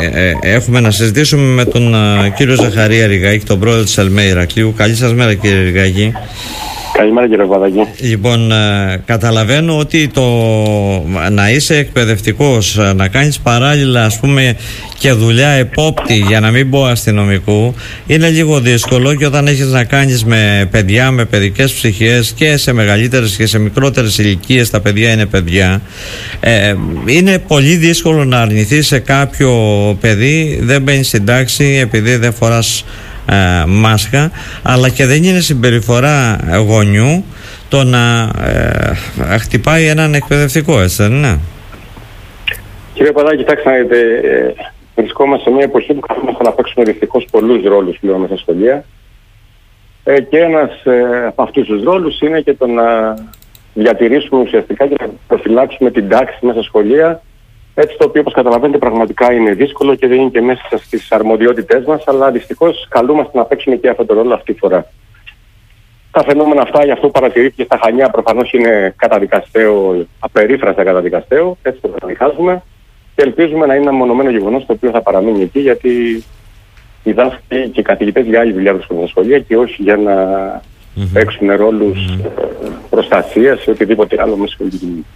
έχουμε να συζητήσουμε με τον κύριο Ζαχαρία Ριγάκη, τον πρόεδρο της ΕΛΜΕ Ηρακλείου. Καλή σας μέρα, κύριε Ριγάκη. Καλημέρα, κύριε Παπαδάκη. Λοιπόν, καταλαβαίνω ότι το να είσαι εκπαιδευτικός, να κάνεις παράλληλα ας πούμε και δουλειά επόπτη, για να μην πω αστυνομικού, είναι λίγο δύσκολο, και όταν έχεις να κάνεις με παιδιά, με παιδικές ψυχές, και σε μεγαλύτερες και σε μικρότερες ηλικίες, τα παιδιά είναι παιδιά, είναι πολύ δύσκολο να αρνηθείς σε κάποιο παιδί, δεν μπαίνεις στην τάξη επειδή δεν φοράς μάσκα, αλλά και δεν είναι συμπεριφορά γονιού το να χτυπάει έναν εκπαιδευτικό, έτσι δεν είναι? Κύριε Παπαδάκη, κοιτάξτε να δείτε, βρισκόμαστε σε μια εποχή που καθόμαστε να παίξουμε δυστυχώς πολλούς ρόλους πλέον μέσα στα σχολεία, και ένας από αυτούς τους ρόλους είναι και το να διατηρήσουμε ουσιαστικά και να προφυλάξουμε την τάξη μέσα στα σχολεία, έτσι, το οποίο, όπως καταλαβαίνετε, πραγματικά είναι δύσκολο και δεν είναι και μέσα στις αρμοδιότητές μας, αλλά δυστυχώς καλούμαστε να παίξουμε και αυτό το ρόλο αυτή τη φορά. Τα φαινόμενα αυτά, γι' αυτό παρατηρήθηκε στα Χανιά, προφανώς είναι καταδικαστέο, απερίφραστα καταδικαστέο, έτσι το καταδικάζουμε, και ελπίζουμε να είναι ένα μονομένο γεγονός το οποίο θα παραμείνει εκεί, γιατί οι δάσκαλοι και οι καθηγητές για άλλη δουλειά βρίσκονται στα σχολεία και όχι για να παίξουν ρόλους προστασίας ή οτιδήποτε άλλο μέσα στην κοινωνία.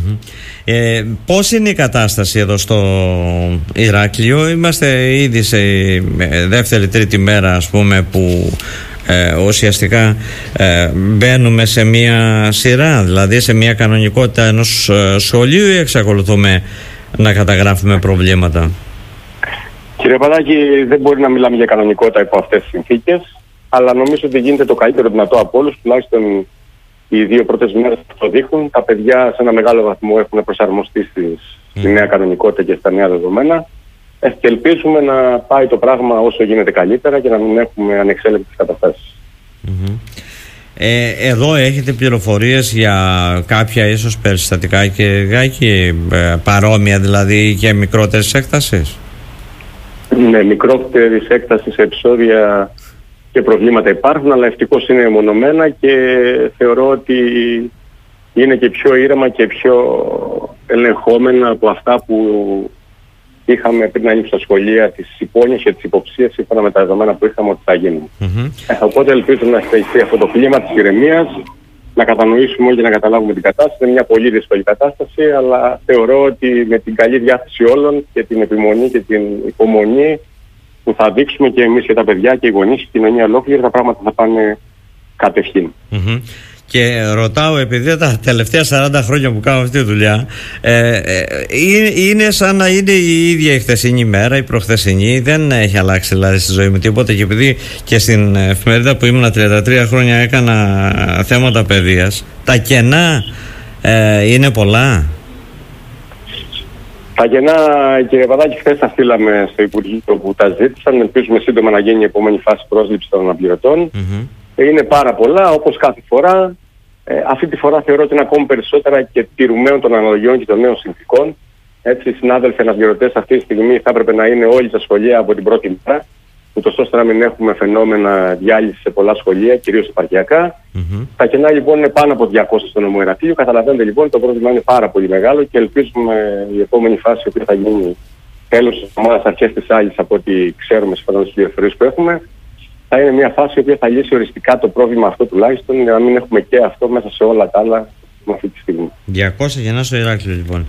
Πώς είναι η κατάσταση εδώ στο Ηράκλειο? Είμαστε ήδη σε δεύτερη-τρίτη μέρα, ας πούμε, που ουσιαστικά μπαίνουμε σε μια σειρά, δηλαδή σε μια κανονικότητα ενός σχολείου, ή εξακολουθούμε να καταγράφουμε προβλήματα? Κύριε Παπαδάκη, δεν μπορεί να μιλάμε για κανονικότητα υπό αυτές τις συνθήκες, αλλά νομίζω ότι γίνεται το καλύτερο δυνατό από όλους, τουλάχιστον οι δύο πρώτες μέρες που το δείχνουν. Τα παιδιά σε ένα μεγάλο βαθμό έχουν προσαρμοστεί στη νέα κανονικότητα και στα νέα δεδομένα. Και ελπίζουμε να πάει το πράγμα όσο γίνεται καλύτερα και να μην έχουμε ανεξέλεγκτες καταστάσεις. Εδώ έχετε πληροφορίες για κάποια ίσως περιστατικά, και παρόμοια δηλαδή, και μικρότερης έκτασης? Ναι, μικρότερης έκτασης σε επεισόδια και προβλήματα υπάρχουν, αλλά ευτυχώς είναι μονομένα και θεωρώ ότι είναι και πιο ήρεμα και πιο ελεγχόμενα από αυτά που είχαμε πριν ανοίξει τα σχολεία, τις υπόνοιες και τις υποψίες, σύμφωνα με τα δεδομένα που είχαμε ότι θα γίνουν. Οπότε ελπίζουμε να συνεχιστεί αυτό το κλίμα της ηρεμίας, να κατανοήσουμε όλοι και να καταλάβουμε την κατάσταση. Είναι μια πολύ δύσκολη κατάσταση, αλλά θεωρώ ότι με την καλή διάθεση όλων και την επιμονή και την υπομονή που θα δείξουμε και εμείς και τα παιδιά και οι γονείς και η κοινωνία ολόκληρη, τα πράγματα θα πάνε κατευθείαν. Και ρωτάω, επειδή τα τελευταία 40 χρόνια που κάνω αυτή τη δουλειά, είναι σαν να είναι η ίδια η χθεσινή μέρα, η προχθεσινή, δεν έχει αλλάξει δηλαδή στη ζωή μου τίποτα, και επειδή και στην εφημερίδα που ήμουν 33 χρόνια έκανα θέματα παιδείας, τα κενά είναι πολλά? Τα κενά, κύριε Παπαδάκη, χθες τα στείλαμε στο Υπουργείο που τα ζήτησαν. Ελπίζουμε σύντομα να γίνει η επόμενη φάση πρόσληψης των αναπληρωτών. Είναι πάρα πολλά, όπως κάθε φορά. Αυτή τη φορά θεωρώ ότι είναι ακόμη περισσότερα και τηρουμένων των αναλογιών και των νέων συνθηκών. Έτσι, οι συνάδελφοι αναπληρωτές αυτή τη στιγμή θα έπρεπε να είναι όλοι στα σχολεία από την πρώτη μέρα, ούτως ώστε να μην έχουμε φαινόμενα διάλυσης σε πολλά σχολεία, κυρίως επαρχιακά. Τα κενά λοιπόν είναι πάνω από 200 στο νομό Ηρακλείου. Καταλαβαίνετε λοιπόν, το πρόβλημα είναι πάρα πολύ μεγάλο και ελπίζουμε η επόμενη φάση, που θα γίνει τέλος της εβδομάδας, αρχές της άλλης, από ό,τι ξέρουμε σύμφωνα με τις πληροφορίες που έχουμε, θα είναι μια φάση που θα λύσει οριστικά το πρόβλημα αυτό, τουλάχιστον, για να μην έχουμε και αυτό μέσα σε όλα τα άλλα αυτή τη στιγμή. 200 γεννά στο Ηράκλειο λοιπόν.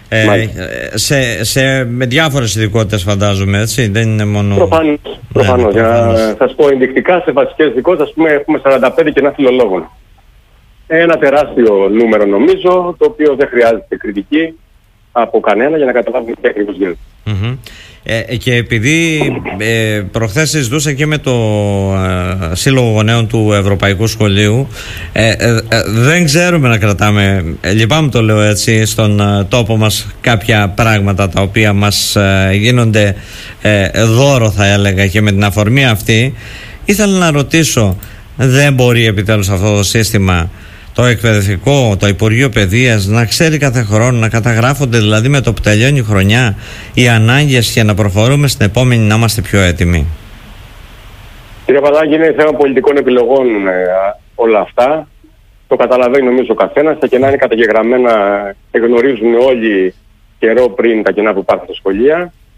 Με διάφορες ειδικότητες φαντάζομαι, έτσι, δεν είναι μόνο... Προφανώς. Για να σας πω ενδεικτικά, σε βασικές ειδικότητες, ας πούμε, έχουμε 45 κενά φιλολόγων. Ένα τεράστιο νούμερο νομίζω, το οποίο δεν χρειάζεται κριτική από κανένα για να καταλάβουμε τι ακριβώς γίνεται. Και επειδή προχθές συζητούσα και με το Σύλλογο Γονέων του Ευρωπαϊκού Σχολείου, δεν ξέρουμε να κρατάμε, λυπάμαι το λέω έτσι, στον τόπο μας κάποια πράγματα τα οποία μας γίνονται δώρο, θα έλεγα, και με την αφορμή αυτή ήθελα να ρωτήσω, δεν μπορεί επιτέλους αυτό το σύστημα, το εκπαιδευτικό, το Υπουργείο Παιδείας, να ξέρει κάθε χρόνο, να καταγράφονται δηλαδή με το που τελειώνει η χρονιά οι ανάγκες, και να προχωρούμε στην επόμενη να είμαστε πιο έτοιμοι? Κύριε Παπαδάκη, είναι θέμα πολιτικών επιλογών όλα αυτά. Το καταλαβαίνει νομίζω ο καθένας. Τα κενά είναι καταγεγραμμένα, γνωρίζουν όλοι καιρό πριν τα κενά που υπάρχουν στα σχολεία.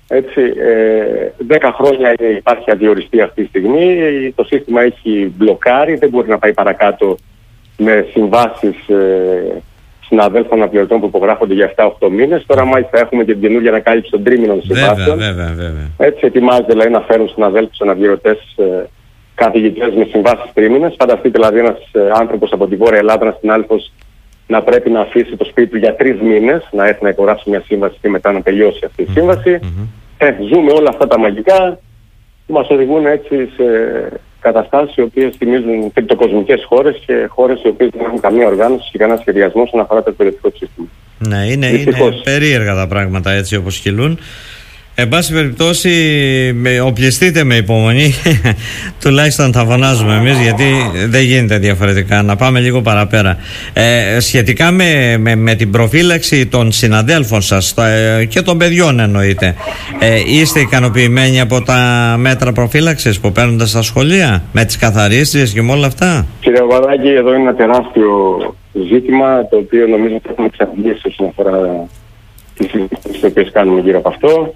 Έτσι, 10 χρόνια υπάρχει αδιοριστή αυτή τη στιγμή, το σύστημα έχει μπλοκάρει, δεν μπορεί να πάει παρακάτω με συμβάσεις συναδέλφων αναπληρωτών που υπογράφονται για 7-8 μήνες. Τώρα μάλιστα έχουμε και την καινούργια ανακάλυψη των τρίμηνων συμβάσεων. Βέβαια. Έτσι ετοιμάζεται δηλαδή να φέρουν συναδέλφους αναπληρωτές καθηγητές με συμβάσεις τρίμηνες. Φανταστείτε δηλαδή ένας άνθρωπος από τη Βόρεια Ελλάδα, ένας συνάδελφος, να πρέπει να αφήσει το σπίτι του για 3 μήνες, να έρθει να υπογράψει μια σύμβαση και μετά να τελειώσει αυτή η σύμβαση. Ζούμε όλα αυτά τα μαγικά που μας οδηγούν έτσι σε καταστάσεις οι οποίες θυμίζουν κρυπτοκοσμικές χώρες και χώρες οι οποίες δεν έχουν καμία οργάνωση και κανένα σχεδιασμό όσον αφορά το εκπαιδευτικό σύστημα. Ναι, είναι περίεργα τα πράγματα έτσι όπως κυλούν. Εν πάση περιπτώσει, οπλιστείτε με υπομονή, τουλάχιστον θα φωνάζουμε εμείς, γιατί δεν γίνεται διαφορετικά. Να πάμε λίγο παραπέρα. Σχετικά με την προφύλαξη των συναδέλφων σας και των παιδιών εννοείται, είστε ικανοποιημένοι από τα μέτρα προφύλαξης που παίρνονται στα σχολεία, με τις καθαρίστριες και με όλα αυτά? Κύριε Παπαδάκη, εδώ είναι ένα τεράστιο ζήτημα, το οποίο νομίζω ότι έχουμε εξαντλήσει όσον αφορά τις συζητήσεις τις οποίες κάνουμε γύρω από αυτό.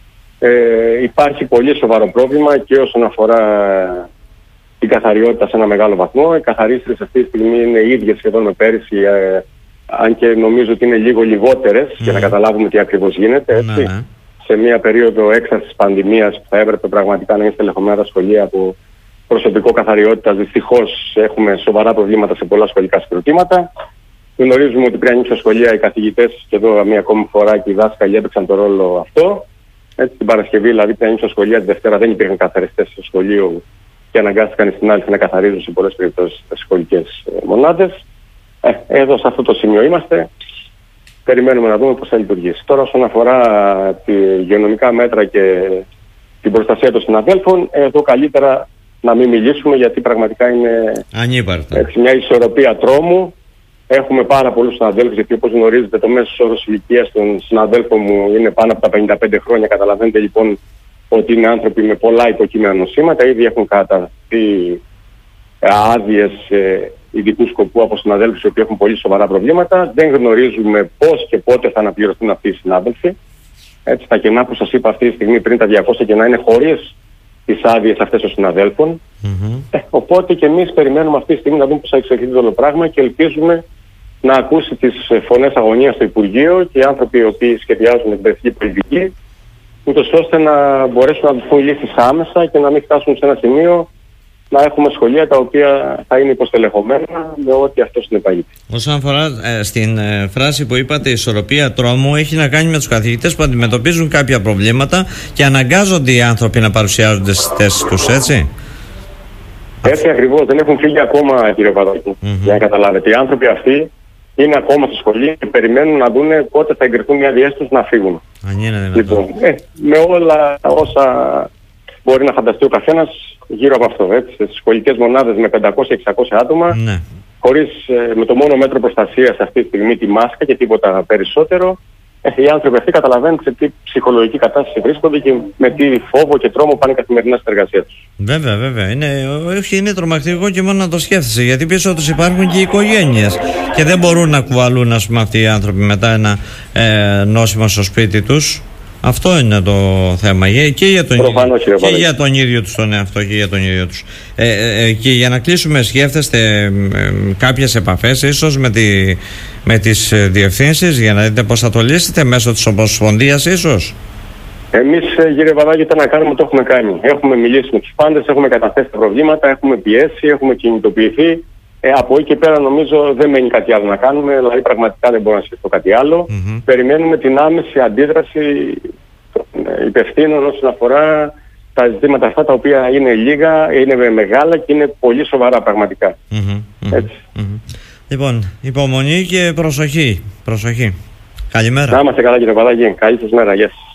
Υπάρχει πολύ σοβαρό πρόβλημα και όσον αφορά την καθαριότητα σε ένα μεγάλο βαθμό. Οι καθαρίστρες αυτή τη στιγμή είναι ίδιες σχεδόν με πέρυσι, αν και νομίζω ότι είναι λίγο λιγότερες, για να καταλάβουμε τι ακριβώς γίνεται. Έτσι. Σε μια περίοδο έξαρσης πανδημίας που θα έπρεπε πραγματικά να είναι στελεχωμένα τα σχολεία από προσωπικό καθαριότητας, δυστυχώς έχουμε σοβαρά προβλήματα σε πολλά σχολικά συγκροτήματα. Γνωρίζουμε ότι πριν ανοίξει τα σχολεία οι καθηγητές, και εδώ μία ακόμη φορά και οι δάσκαλοι έπαιξαν το ρόλο αυτό. Έτσι, την Παρασκευή, δηλαδή, πριν ανοίξει τα σχολεία, τη Δευτέρα δεν υπήρχαν καθαριστές στο σχολείο και αναγκάστηκαν στην άλλη να καθαρίζουν σε πολλές περιπτώσεις τις σχολικές μονάδες. Εδώ σε αυτό το σημείο είμαστε. Περιμένουμε να δούμε πώς θα λειτουργήσει. Τώρα, όσον αφορά τη υγειονομικά μέτρα και την προστασία των συναδέλφων, εδώ καλύτερα να μην μιλήσουμε, γιατί πραγματικά είναι μια ισορροπία τρόμου. Έχουμε πάρα πολλούς συναδέλφους, γιατί όπως γνωρίζετε το μέσος όρος ηλικίας των συναδέλφων μου είναι πάνω από τα 55 χρόνια. Καταλαβαίνετε λοιπόν ότι είναι άνθρωποι με πολλά υποκείμενα νοσήματα. Ήδη έχουν καταστεί άδειες ειδικού σκοπού από συναδέλφους οι οποίοι έχουν πολύ σοβαρά προβλήματα. Δεν γνωρίζουμε πώς και πότε θα αναπληρωθούν αυτοί οι συνάδελφοι. Έτσι, τα κενά που σας είπα αυτή τη στιγμή, πριν τα 200 κενά, είναι χωρίς τις άδειες αυτές των συναδέλφων. Οπότε και εμείς περιμένουμε αυτή τη στιγμή να δούμε πώς θα εξελιχθεί το όλο πράγμα και ελπίζουμε να ακούσει τις φωνές αγωνίας στο Υπουργείο και οι άνθρωποι οι οποίοι σχεδιάζουν την εκπαιδευτική πολιτική, ούτως ώστε να μπορέσουν να δοθούν λύσεις άμεσα και να μην φτάσουν σε ένα σημείο να έχουμε σχολεία τα οποία θα είναι υποστελεχωμένα με ό,τι αυτό συνεπαγείται. Όσον αφορά στην φράση που είπατε, η ισορροπία τρόμου, έχει να κάνει με τους καθηγητές που αντιμετωπίζουν κάποια προβλήματα και αναγκάζονται οι άνθρωποι να παρουσιάζονται στις θέσεις τους, έτσι. Έτσι ακριβώς, δεν έχουν φύγει ακόμα, κύριε Παπαδάκη. Για να καταλάβετε, οι άνθρωποι αυτοί είναι ακόμα στο σχολείο και περιμένουν να δούνε πότε θα εγκριθούν οι άδειές τους να φύγουν. Αν είναι δυνατόν. Λοιπόν, με όλα όσα μπορεί να φανταστεί ο καθένας γύρω από αυτό. Έτσι. Στις σχολικές μονάδες με 500-600 άτομα, χωρίς με το μόνο μέτρο προστασίας αυτή τη στιγμή τη μάσκα και τίποτα περισσότερο, οι άνθρωποι αυτοί καταλαβαίνουν σε τι ψυχολογική κατάσταση βρίσκονται και με τι φόβο και τρόμο πάνε καθημερινά στην εργασία τους. Βέβαια. Είναι τρομακτικό και μόνο να το σκέφτεσαι, γιατί πίσω τους υπάρχουν και οι οικογένειες και δεν μπορούν να κουβαλούν, ας πούμε, αυτοί οι άνθρωποι μετά ένα νόσημα στο σπίτι τους. Αυτό είναι το θέμα και για τον ίδιο τους τον εαυτό και για τον ίδιο τους. Και για να κλείσουμε, σκέφτεστε κάποιες επαφές ίσως με τις διευθύνσεις για να δείτε πώς θα το λύσετε μέσω της Ομοσπονδίας ίσως? Εμείς, κύριε Παπαδάκη, τι να κάνουμε, το έχουμε κάνει. Έχουμε μιλήσει με τους πάντες, έχουμε καταθέσει τα προβλήματα, έχουμε πιέσει, έχουμε κινητοποιηθεί. Από εκεί και πέρα νομίζω δεν μένει κάτι άλλο να κάνουμε, δηλαδή πραγματικά δεν μπορώ να σκεφτώ κάτι άλλο. Περιμένουμε την άμεση αντίδραση των υπευθύνων όσον αφορά τα ζητήματα αυτά, τα οποία είναι λίγα, είναι μεγάλα και είναι πολύ σοβαρά πραγματικά. Έτσι. Λοιπόν, υπομονή και προσοχή. Καλημέρα. Να είμαστε καλά, κύριε Παπαδάκη. Καλή σας μέρα. Yes.